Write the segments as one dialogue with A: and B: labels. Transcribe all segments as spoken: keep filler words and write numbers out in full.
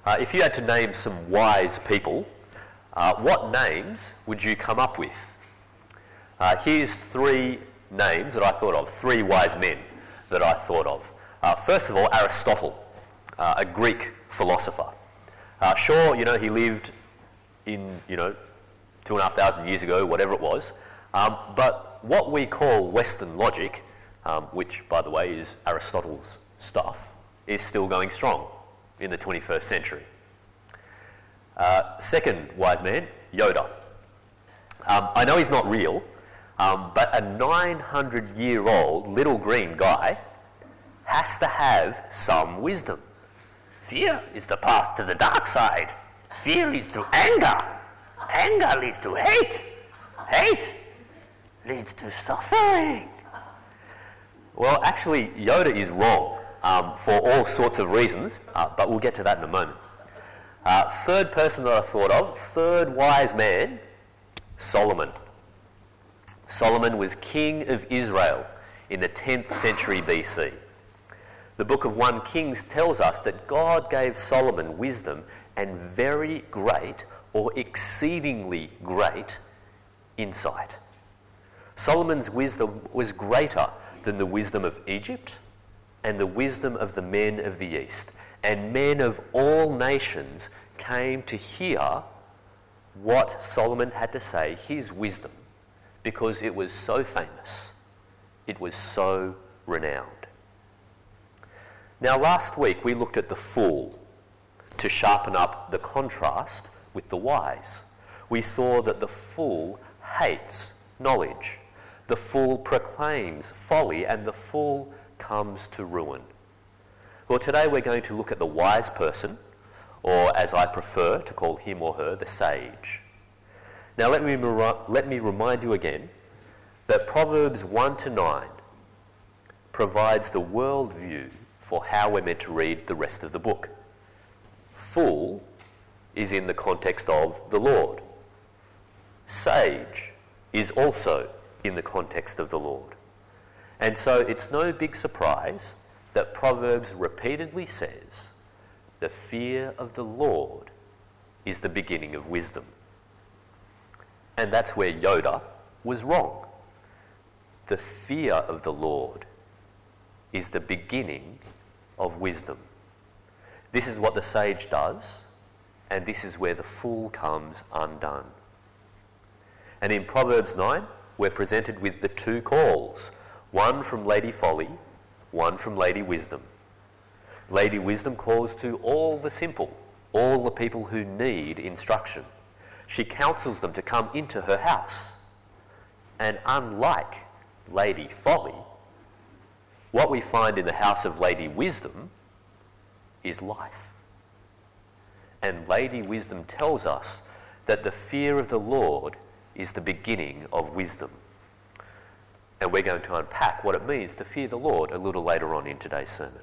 A: Uh, if you had to name some wise people, uh, what names would you come up with? Uh, here's three names that I thought of, three wise men that I thought of. Uh, first of all, Aristotle, uh, a Greek philosopher. Uh, sure, you know, he lived in, you know, two and a half thousand years ago, whatever it was, um, but what we call Western logic, um, which, by the way, is Aristotle's stuff, is still going strong in the twenty-first century. Uh, second wise man, Yoda. Um, I know he's not real, um, but a nine hundred year old little green guy has to have some wisdom. Fear is the path to the dark side. Fear leads to anger. Anger leads to hate. Hate leads to suffering. Well, actually, Yoda is wrong um, for all sorts of reasons, uh, but we'll get to that in a moment. Uh, third person that I thought of, third wise man, Solomon. Solomon was king of Israel in the tenth century B C. The book of First Kings tells us that God gave Solomon wisdom and very great or exceedingly great insight. Solomon's wisdom was greater than the wisdom of Egypt and the wisdom of the men of the East. And men of all nations came to hear what Solomon had to say, his wisdom, because it was so famous, it was so renowned. Now, last week we looked at the fool to sharpen up the contrast with the wise. We saw that the fool hates knowledge. The fool proclaims folly, and the fool comes to ruin. Well, today we're going to look at the wise person, or as I prefer to call him or her, the sage. Now let me, let me remind you again that Proverbs one to nine provides the worldview for how we're meant to read the rest of the book. Fool is in the context of the Lord. Sage is also in the context of the Lord. And so it's no big surprise that Proverbs repeatedly says, the fear of the Lord is the beginning of wisdom. And that's where Yoda was wrong. The fear of the Lord is the beginning of wisdom. This is what the sage does, and this is where the fool comes undone. And in Proverbs nine, we're presented with the two calls, one from Lady Folly, one from Lady Wisdom. Lady Wisdom calls to all the simple, all the people who need instruction. She counsels them to come into her house. And unlike Lady Folly, what we find in the house of Lady Wisdom is life. And Lady Wisdom tells us that the fear of the Lord is the beginning of wisdom. And we're going to unpack what it means to fear the Lord a little later on in today's sermon.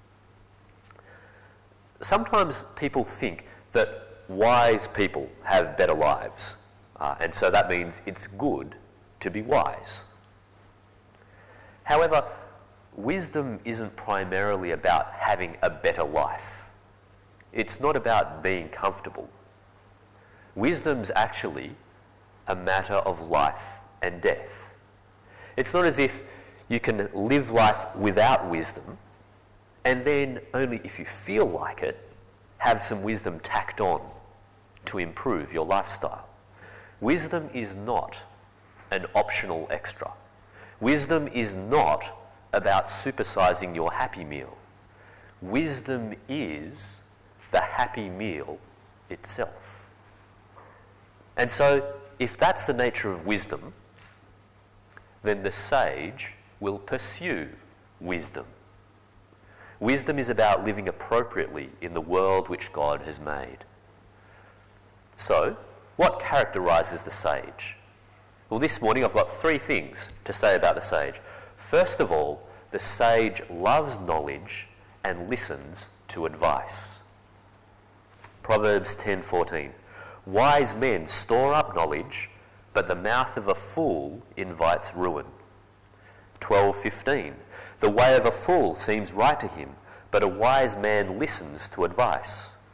A: Sometimes people think that wise people have better lives, uh, and so that means it's good to be wise. However, wisdom isn't primarily about having a better life. It's not about being comfortable. Wisdom's actually a matter of life and death. It's not as if you can live life without wisdom and then only if you feel like it, have some wisdom tacked on to improve your lifestyle. Wisdom is not an optional extra. Wisdom is not about supersizing your happy meal. Wisdom is the happy meal itself. And so, if that's the nature of wisdom, then the sage will pursue wisdom. Wisdom is about living appropriately in the world which God has made. So, what characterises the sage? Well, this morning I've got three things to say about the sage. First of all, the sage loves knowledge and listens to advice. Proverbs ten fourteen. Wise men store up knowledge, but the mouth of a fool invites ruin. twelve fifteen. The way of a fool seems right to him, but a wise man listens to advice.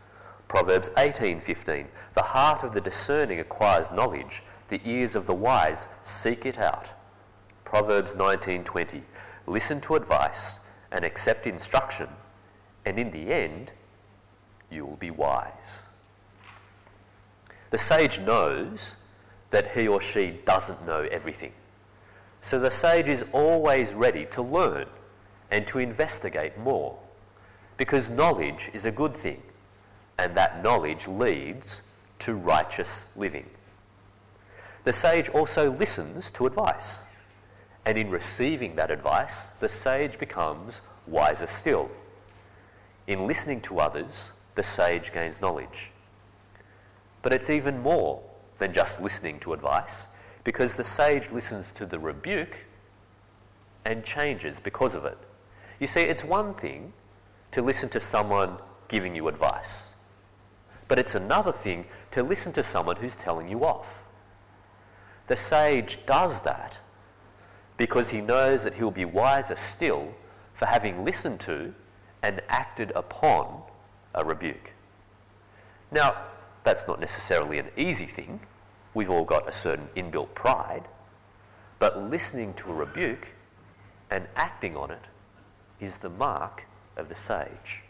A: Proverbs eighteen fifteen, the heart of the discerning acquires knowledge, the ears of the wise seek it out. Proverbs nineteen twenty, listen to advice and accept instruction, and in the end, you will be wise. The sage knows that he or she doesn't know everything. So the sage is always ready to learn and to investigate more, because knowledge is a good thing, and that knowledge leads to righteous living. The sage also listens to advice, and in receiving that advice, the sage becomes wiser still. In listening to others, the sage gains knowledge. But it's even more than just listening to advice, because the sage listens to the rebuke and changes because of it. You see, it's one thing to listen to someone giving you advice, but it's another thing to listen to someone who's telling you off. The sage does that because he knows that he'll be wiser still for having listened to and acted upon a rebuke. Now, that's not necessarily an easy thing. We've all got a certain inbuilt pride, but listening to a rebuke and acting on it is the mark of the sage.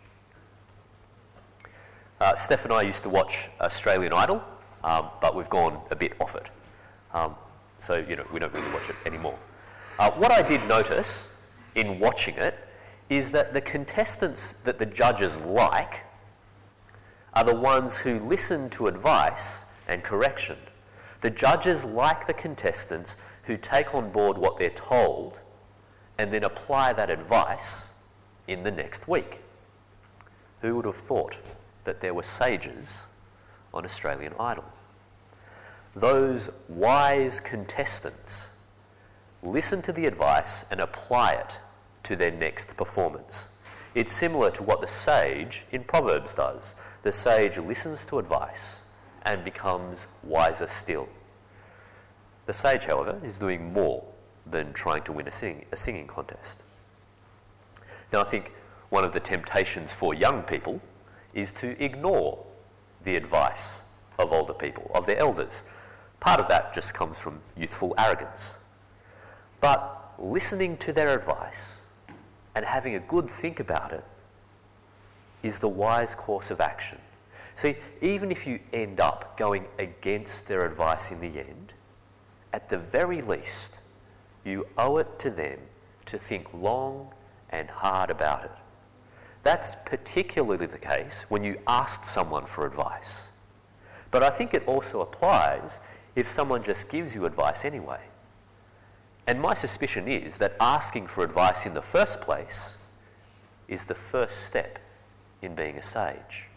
A: Uh, Steph and I used to watch Australian Idol, um, but we've gone a bit off it. Um, so, you know, we don't really watch it anymore. Uh, what I did notice in watching it is that the contestants that the judges like are the ones who listen to advice and correction. The judges like the contestants who take on board what they're told and then apply that advice in the next week. Who would have thought that there were sages on Australian Idol? Those wise contestants listen to the advice and apply it to their next performance. It's similar to what the sage in Proverbs does. The sage listens to advice and becomes wiser still. The sage, however, is doing more than trying to win a, sing- a singing contest. Now, I think one of the temptations for young people is to ignore the advice of older people, of their elders. Part of that just comes from youthful arrogance. But listening to their advice and having a good think about it is the wise course of action. See, even if you end up going against their advice in the end, at the very least, you owe it to them to think long and hard about it. That's particularly the case when you ask someone for advice. But I think it also applies if someone just gives you advice anyway. And my suspicion is that asking for advice in the first place is the first step in being a sage.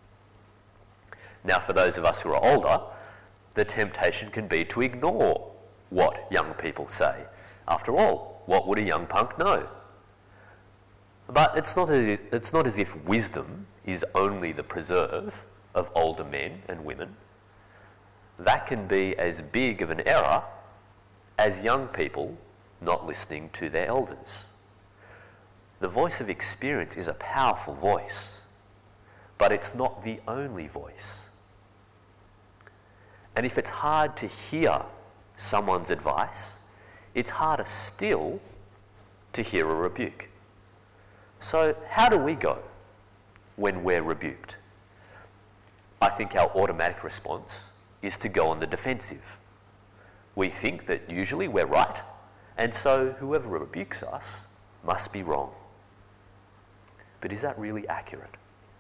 A: Now, for those of us who are older, the temptation can be to ignore what young people say. After all, what would a young punk know? But it's not as, it's not as if wisdom is only the preserve of older men and women. That can be as big of an error as young people not listening to their elders. The voice of experience is a powerful voice, but it's not the only voice. And if it's hard to hear someone's advice, it's harder still to hear a rebuke. So how do we go when we're rebuked? I think our automatic response is to go on the defensive. We think that usually we're right, and so whoever rebukes us must be wrong. But is that really accurate?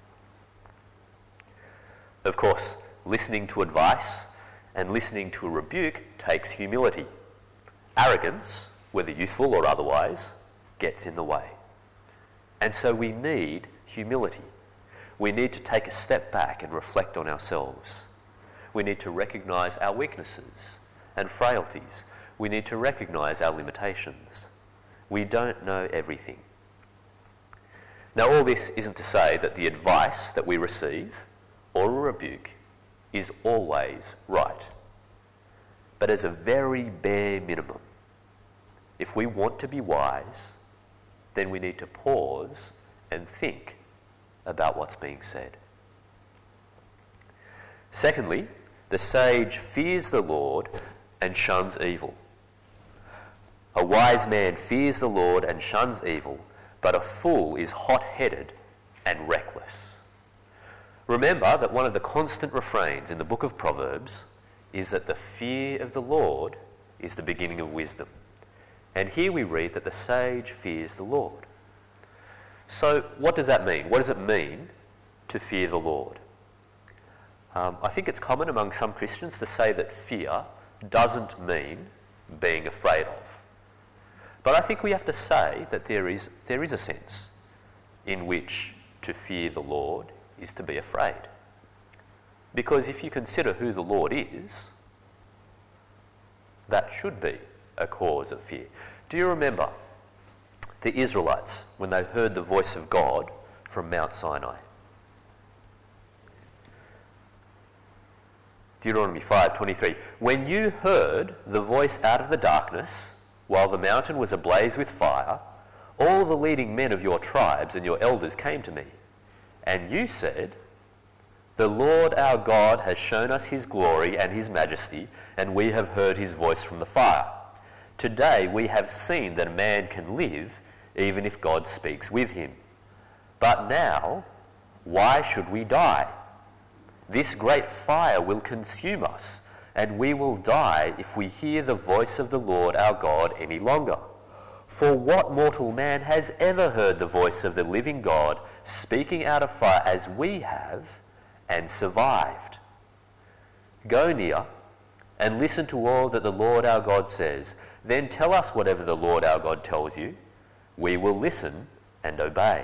A: Of course, listening to advice and listening to a rebuke takes humility. Arrogance, whether youthful or otherwise, gets in the way. And so we need humility. We need to take a step back and reflect on ourselves. We need to recognise our weaknesses and frailties. We need to recognise our limitations. We don't know everything. Now, all this isn't to say that the advice that we receive or a rebuke is always right. But as a very bare minimum, if we want to be wise, then we need to pause and think about what's being said. Secondly, the sage fears the Lord and shuns evil. A wise man fears the Lord and shuns evil, but a fool is hot-headed and reckless. Remember that one of the constant refrains in the book of Proverbs is that the fear of the Lord is the beginning of wisdom. And here we read that the sage fears the Lord. So what does that mean? What does it mean to fear the Lord? Um, I think it's common among some Christians to say that fear doesn't mean being afraid of. But I think we have to say that there is, there is a sense in which to fear the Lord is to be afraid. Because if you consider who the Lord is, that should be a cause of fear. Do you remember the Israelites when they heard the voice of God from Mount Sinai? Deuteronomy five twenty-three. When you heard the voice out of the darkness, while the mountain was ablaze with fire, all the leading men of your tribes and your elders came to me. And you said, the Lord our God has shown us his glory and his majesty, and we have heard his voice from the fire. Today we have seen that a man can live even if God speaks with him. But now, why should we die? This great fire will consume us, and we will die if we hear the voice of the Lord our God any longer. For what mortal man has ever heard the voice of the living God speaking out of fire as we have, and survived? Go near and listen to all that the Lord our God says. Then tell us whatever the Lord our God tells you. We will listen and obey.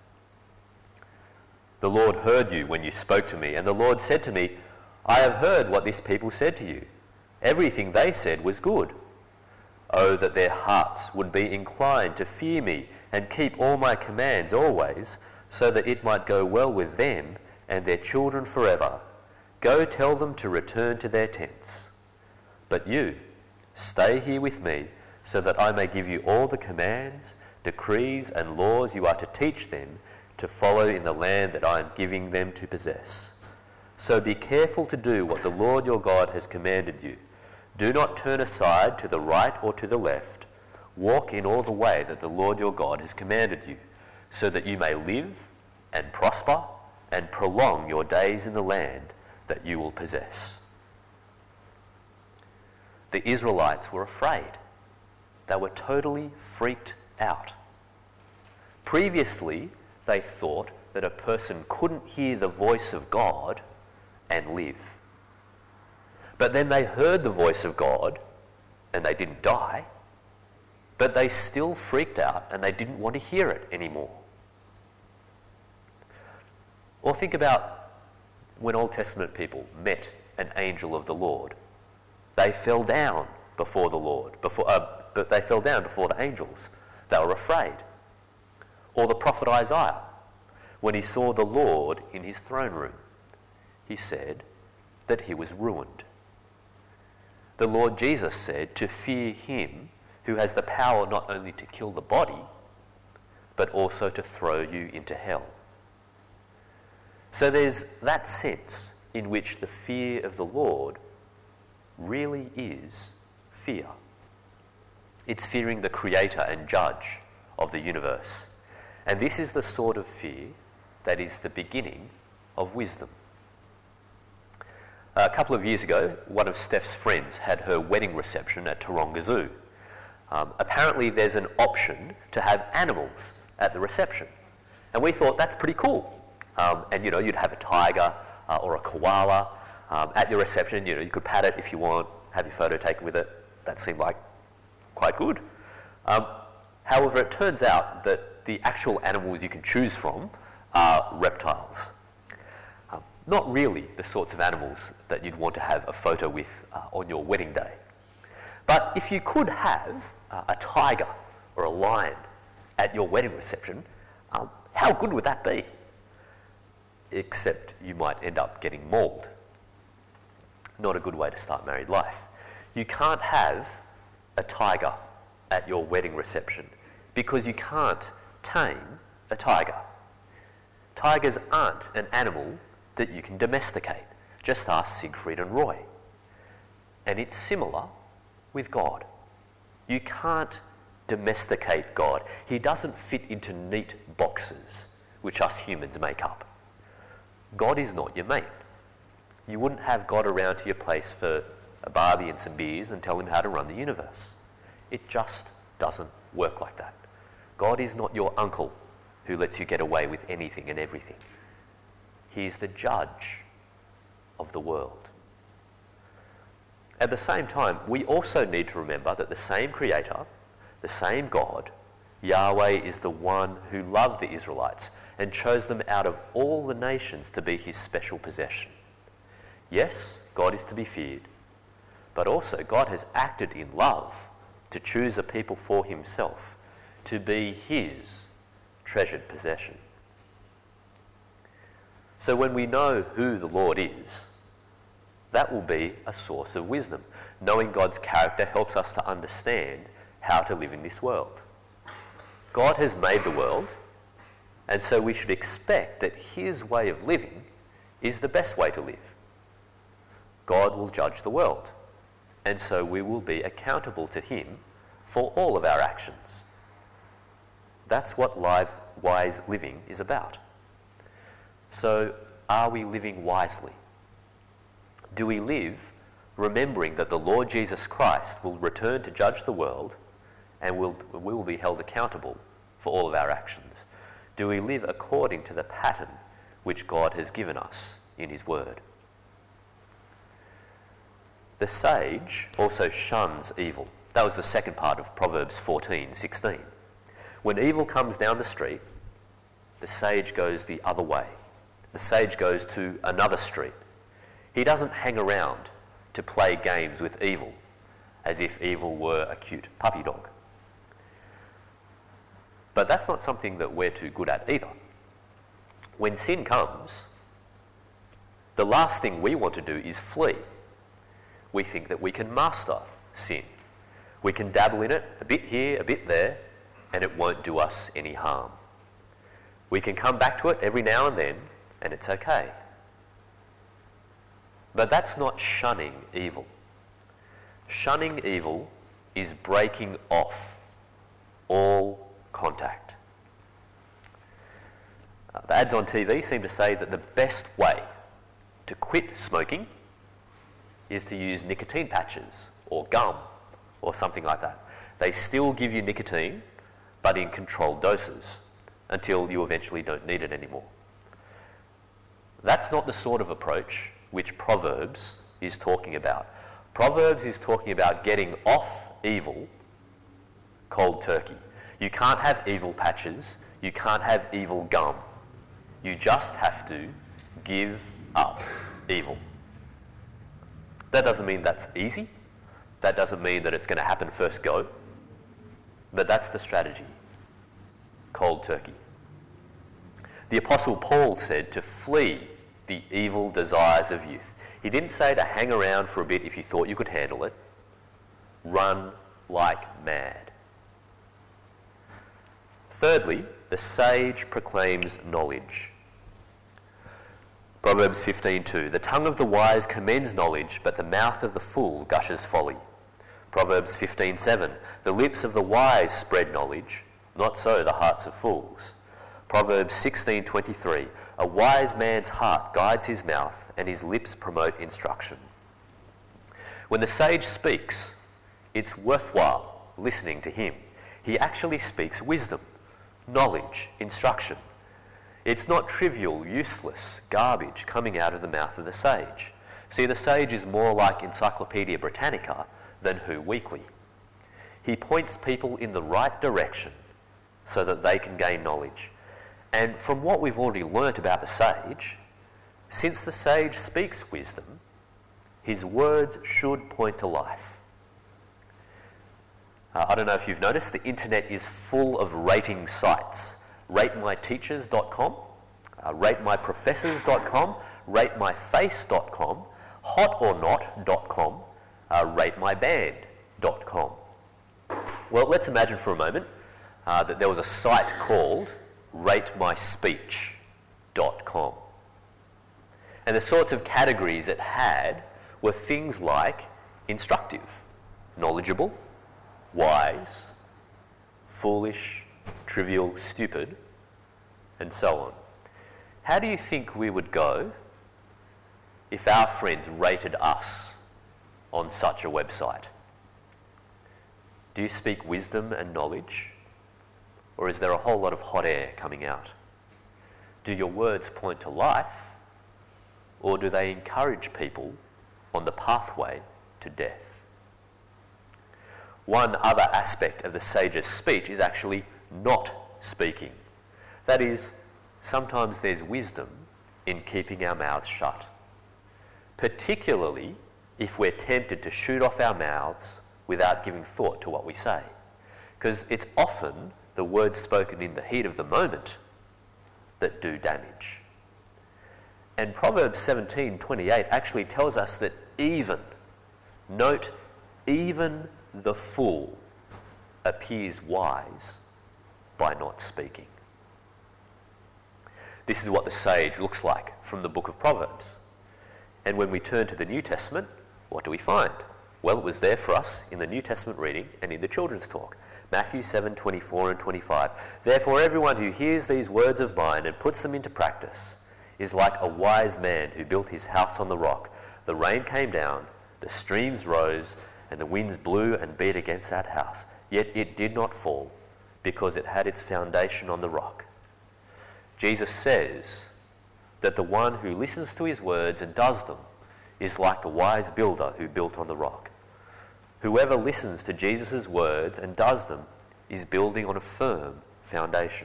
A: The Lord heard you when you spoke to me, and the Lord said to me, I have heard what this people said to you. Everything they said was good. Oh, that their hearts would be inclined to fear me and keep all my commands always, so that it might go well with them and their children forever. Go tell them to return to their tents. But you, stay here with me, so that I may give you all the commands, decrees, and laws you are to teach them to follow in the land that I am giving them to possess. So be careful to do what the Lord your God has commanded you. Do not turn aside to the right or to the left. Walk in all the way that the Lord your God has commanded you, so that you may live and prosper and prolong your days in the land that you will possess. The Israelites were afraid. They were totally freaked out. Previously, they thought that a person couldn't hear the voice of God and live. But then they heard the voice of God and they didn't die, but they still freaked out and they didn't want to hear it anymore. Or think about when Old Testament people met an angel of the Lord. They fell down before the Lord, before, uh, but they fell down before the angels. They were afraid. Or the prophet Isaiah, when he saw the Lord in his throne room, he said that he was ruined. The Lord Jesus said to fear him who has the power not only to kill the body, but also to throw you into hell. So there's that sense in which the fear of the Lord really is fear. It's fearing the creator and judge of the universe. And this is the sort of fear that is the beginning of wisdom. A couple of years ago, one of Steph's friends had her wedding reception at Taronga Zoo. Um, apparently there's an option to have animals at the reception. And we thought that's pretty cool. Um, and you know, you'd have a tiger uh, or a koala um, at your reception. You know, you could pat it if you want, have your photo taken with it. That seemed like quite good. Um, however, it turns out that the actual animals you can choose from are reptiles. Um, not really the sorts of animals that you'd want to have a photo with uh, on your wedding day. But if you could have uh, a tiger or a lion at your wedding reception, um, how good would that be? Except you might end up getting mauled. Not a good way to start married life. You can't have a tiger at your wedding reception because you can't tame a tiger. Tigers aren't an animal that you can domesticate. Just ask Siegfried and Roy. And it's similar with God. You can't domesticate God. He doesn't fit into neat boxes which us humans make up. God is not your mate. You wouldn't have God around to your place for a barbie and some beers and tell him how to run the universe. It just doesn't work like that. God is not your uncle who lets you get away with anything and everything. He is the judge of the world. At the same time, we also need to remember that the same Creator, the same God, Yahweh, is the one who loved the Israelites and chose them out of all the nations to be his special possession. Yes, God is to be feared, but also God has acted in love to choose a people for himself, to be his treasured possession. So when we know who the Lord is, that will be a source of wisdom. Knowing God's character helps us to understand how to live in this world. God has made the world, and so we should expect that his way of living is the best way to live. God will judge the world, and so we will be accountable to him for all of our actions. That's what live, wise living is about. So, are we living wisely? Do we live remembering that the Lord Jesus Christ will return to judge the world and we'll, we will be held accountable for all of our actions? Do we live according to the pattern which God has given us in his word? The sage also shuns evil. That was the second part of Proverbs fourteen sixteen. When evil comes down the street, the sage goes the other way. The sage goes to another street. He doesn't hang around to play games with evil as if evil were a cute puppy dog. But that's not something that we're too good at either. When sin comes, the last thing we want to do is flee. We think that we can master sin. We can dabble in it a bit here, a bit there, and it won't do us any harm. We can come back to it every now and then, and it's okay. But that's not shunning evil. Shunning evil is breaking off all contact. Uh, the ads on T V seem to say that the best way to quit smoking is to use nicotine patches or gum or something like that. They still give you nicotine, but in controlled doses until you eventually don't need it anymore. That's not the sort of approach which Proverbs is talking about. Proverbs is talking about getting off evil cold turkey. You can't have evil patches, you can't have evil gum. You just have to give up evil. That doesn't mean that's easy. That doesn't mean that it's going to happen first go. But that's the strategy. Cold turkey. The Apostle Paul said to flee the evil desires of youth. He didn't say to hang around for a bit if you thought you could handle it. Run like mad. Thirdly, the sage proclaims knowledge. Proverbs fifteen two. The tongue of the wise commends knowledge, but the mouth of the fool gushes folly. Proverbs fifteen seven. The lips of the wise spread knowledge, not so the hearts of fools. Proverbs sixteen twenty-three. A wise man's heart guides his mouth, and his lips promote instruction. When the sage speaks, it's worthwhile listening to him. He actually speaks wisdom, knowledge, instruction. It's not trivial, useless garbage coming out of the mouth of the sage. See, the sage is more like Encyclopedia Britannica than Who Weekly. He points people in the right direction so that they can gain knowledge. And from what we've already learnt about the sage, since the sage speaks wisdom, his words should point to life. Uh, I don't know if you've noticed, the internet is full of rating sites. rate my teachers dot com, uh, rate my professors dot com, rate my face dot com, hot or not dot com, uh, rate my band dot com. Well, let's imagine for a moment uh, that there was a site called rate my speech dot com. And the sorts of categories it had were things like instructive, knowledgeable, wise, foolish, trivial, stupid, and so on. How do you think we would go if our friends rated us on such a website? Do you speak wisdom and knowledge? Or is there a whole lot of hot air coming out? Do your words point to life? Or do they encourage people on the pathway to death? One other aspect of the sage's speech is actually not speaking. That is, sometimes there's wisdom in keeping our mouths shut, particularly if we're tempted to shoot off our mouths without giving thought to what we say, because it's often the words spoken in the heat of the moment that do damage. And Proverbs seventeen twenty-eight actually tells us that even, note, even the fool appears wise by not speaking. This is what the sage looks like from the book of Proverbs. And when we turn to the New Testament, what do we find? Well, it was there for us in the New Testament reading and in the children's talk. Matthew seven twenty-four and twenty-five. Therefore, everyone who hears these words of mine and puts them into practice is like a wise man who built his house on the rock. The rain came down, the streams rose, and the winds blew and beat against that house. Yet it did not fall, because it had its foundation on the rock. Jesus says that the one who listens to his words and does them is like the wise builder who built on the rock. Whoever listens to Jesus' words and does them is building on a firm foundation.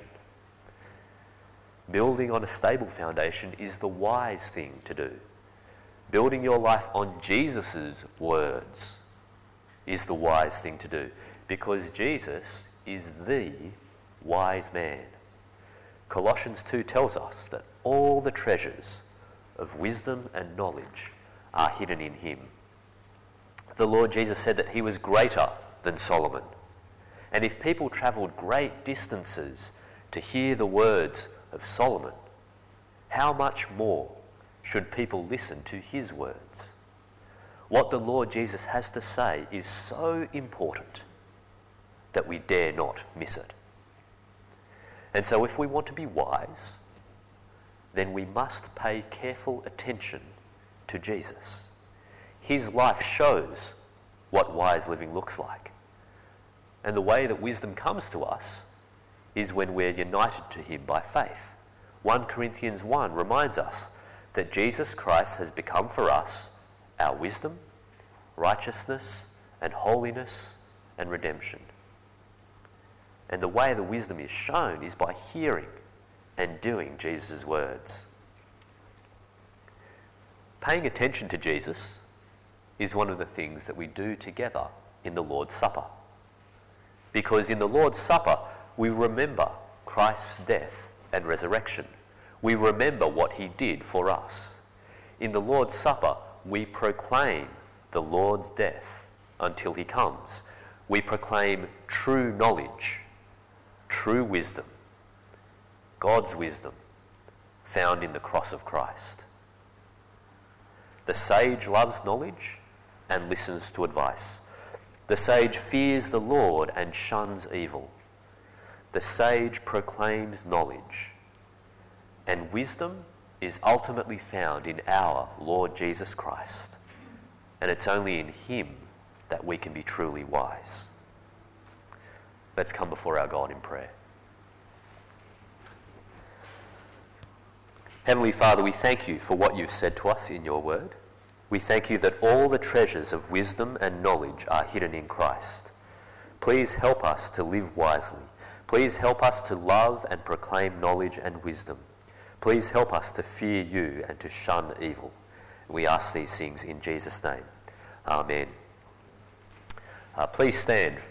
A: Building on a stable foundation is the wise thing to do. Building your life on Jesus' words is the wise thing to do, because Jesus is the wise man. Colossians two tells us that all the treasures of wisdom and knowledge are hidden in him. The Lord Jesus said that he was greater than Solomon. And if people travelled great distances to hear the words of Solomon, how much more should people listen to his words? What the Lord Jesus has to say is so important that we dare not miss it. And so if we want to be wise, then we must pay careful attention to Jesus. His life shows what wise living looks like. And the way that wisdom comes to us is when we're united to him by faith. First Corinthians one reminds us that Jesus Christ has become for us our wisdom, righteousness, and holiness, and redemption. And the way the wisdom is shown is by hearing and doing Jesus' words. Paying attention to Jesus is one of the things that we do together in the Lord's Supper. Because in the Lord's Supper, we remember Christ's death and resurrection. We remember what he did for us. In the Lord's Supper, we proclaim the Lord's death until he comes. We proclaim true knowledge, true wisdom, God's wisdom found in the cross of Christ. The sage loves knowledge and listens to advice. The sage fears the Lord and shuns evil. The sage proclaims knowledge. And wisdom is ultimately found in our Lord Jesus Christ. And it's only in him that we can be truly wise. Let's come before our God in prayer. Heavenly Father, we thank you for what you've said to us in your word. We thank you that all the treasures of wisdom and knowledge are hidden in Christ. Please help us to live wisely. Please help us to love and proclaim knowledge and wisdom. Please help us to fear you and to shun evil. We ask these things in Jesus' name. Amen. Uh, please stand